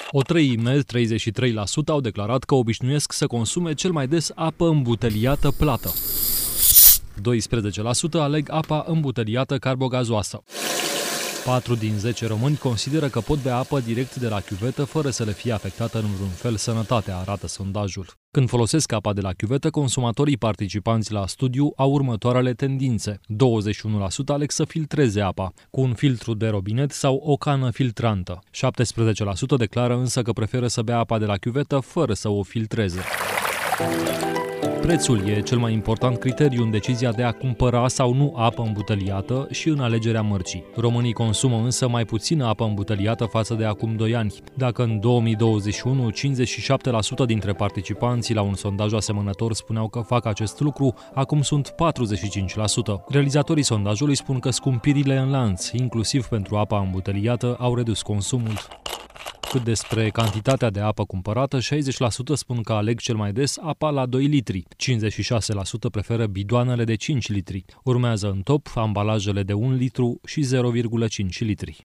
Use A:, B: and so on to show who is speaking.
A: O treime, 33%, au declarat că obișnuiesc să consume cel mai des apă îmbuteliată plată. 12% aleg apa îmbuteliată carbogazoasă. 4 din 10 români consideră că pot bea apă direct de la chiuvetă fără să le fie afectată în vreun fel sănătatea, arată sondajul. Când folosesc apa de la chiuvetă, consumatorii participanți la studiu au următoarele tendințe. 21% aleg să filtreze apa, cu un filtru de robinet sau o cană filtrantă. 17% declară însă că preferă să bea apa de la chiuvetă fără să o filtreze. Prețul e cel mai important criteriu în decizia de a cumpăra sau nu apă îmbuteliată și în alegerea mărcii. Românii consumă însă mai puțină apă îmbuteliată față de acum 2 ani. Dacă în 2021 57% dintre participanții la un sondaj asemănător spuneau că fac acest lucru, acum sunt 45%. Realizatorii sondajului spun că scumpirile în lanț, inclusiv pentru apa îmbuteliată, au redus consumul. Cât despre cantitatea de apă cumpărată, 60% spun că aleg cel mai des apa la 2 litri, 56% preferă bidoanele de 5 litri. Urmează în top ambalajele de 1 litru și 0,5 litri.